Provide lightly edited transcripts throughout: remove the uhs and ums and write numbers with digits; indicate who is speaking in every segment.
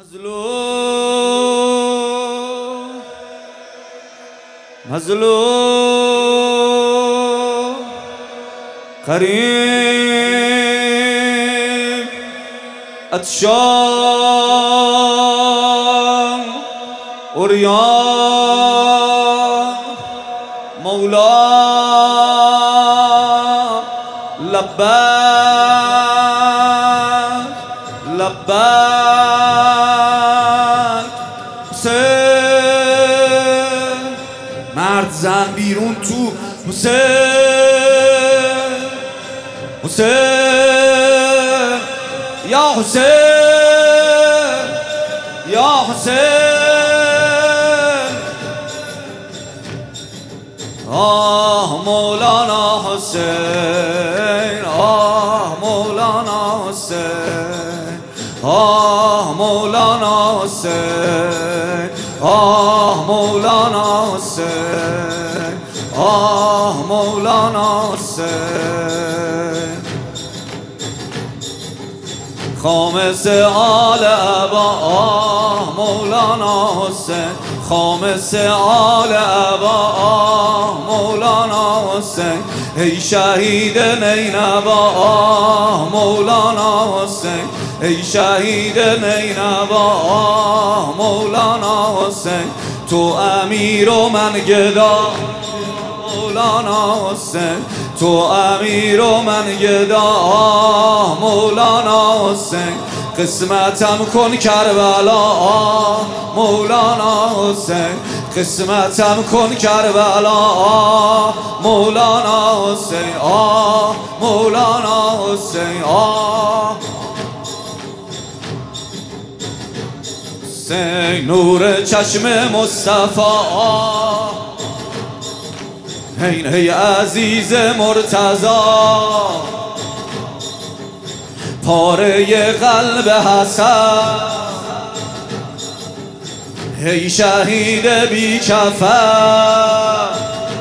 Speaker 1: مظلوم مظلوم قریب عطشان عریان مولا لبیک لبیک حسین مرد زن بیرون تو حسین حسین یا حسین یا حسین آه مولانا حسین آه مولانا حسین آه مولانا حسین آه مولانا حسین آه مولانا حسین خامس آل ابا آه مولانا حسین خامس آل ابا آه مولانا حسین ای شهید نینوا آه مولانا حسین ای شهید نینوا آه مولانا حسین تو امیر و من گدا مولانا حسین تو امیر و من گدا آه مولانا حسین قسمتم کن کربلا آه مولانا حسین قسمتم کن کربلا آه مولانا حسین آه مولانا حسین آه حسین نور چشم مصطفی آه ای عزیز مرتضی پاره قلب حسن ای شهید بی کفن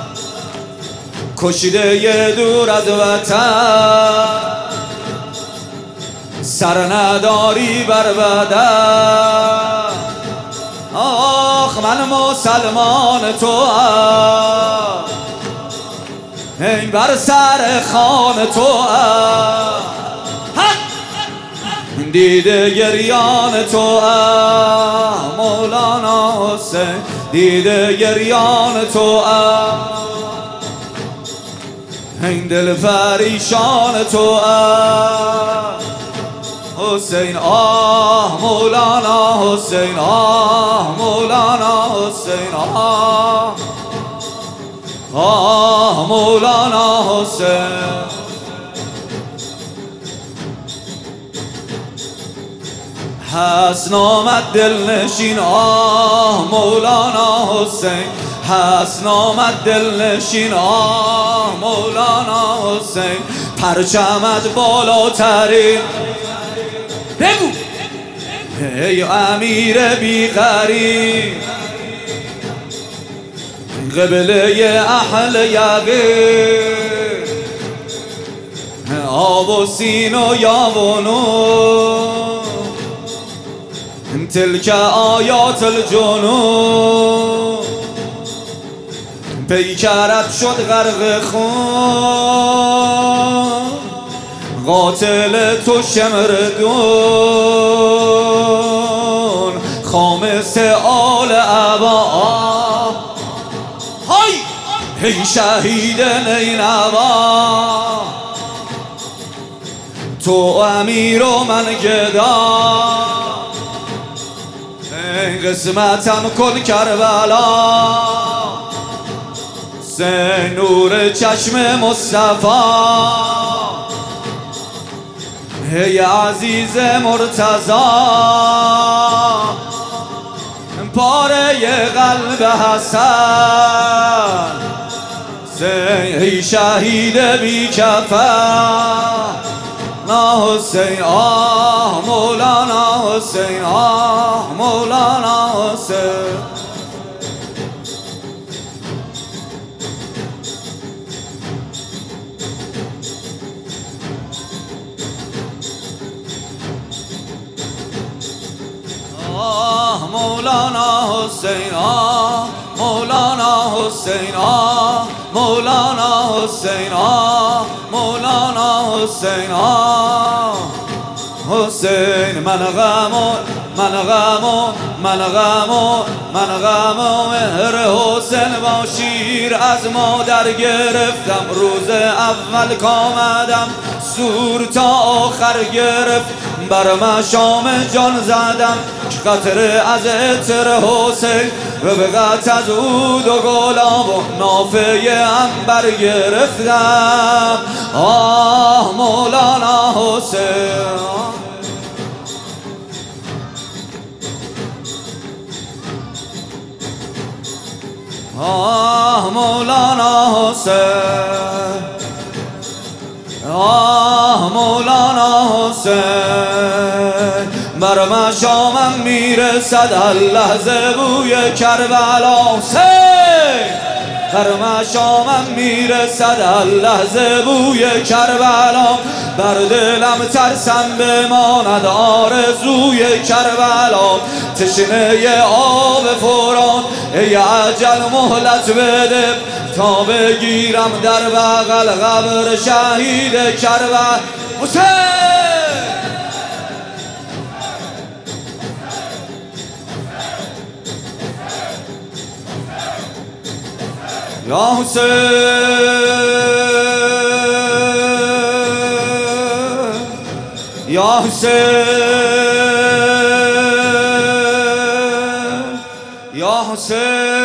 Speaker 1: کشیده دور از وطن سر نداری بر بدن آخ من مسلمان تو هم این بر سر خان تو هم دیده گریان تو هم مولانا حسین دیده گریان تو هم این دل پریشان تو هم حسین آه مولانا حسین آه مولانا حسین آه مولانا حسین حسن آمد دلنشین آه مولانا حسین حسن آمد دلنشین آه مولانا حسین پرچمت بالاترین بگو ای امیر بی غریب قبله اهل یقین آب و سین و یاونون تلک آیات الجنون پیکرت شد غرق خون قاتل تو شمردون خامس آل ابا های ای شهید نینوا تو امیر و من گدا این قسمتم کن کربلا سه نور چشم مصطفی ای عزیز مرتضی پاره قلب حسن ای شهید بی کفن حسین آه مولانا حسین آه مولانا حسین مولانا حسین آه مولانا حسین آه مولانا حسین آه مولانا حسین آه حسین من غمون من غمون من غمون من غمون مهر حسین با شیر از مادر گرفتم روز اول کامدم سور تا آخر گرفت بر مشام جان زدم که قطره از عطر حسین و به قط از عود و گلاب و نافه عنبر گرفتم آه مولانا حسین آه مولانا حسین آه مولانا حسین بر مشامم میرسد هر لحظه بوی کربلا حسین بر مشامم میرسد هر لحظه بوی کربلا بر دلم ترسم بماند آرزوی کربلا تشنه آب فرات ای عجل مهلت بده تا بگیرم در بغل قبر شهید کربلا حسین یا حسین یا حسین یا حسین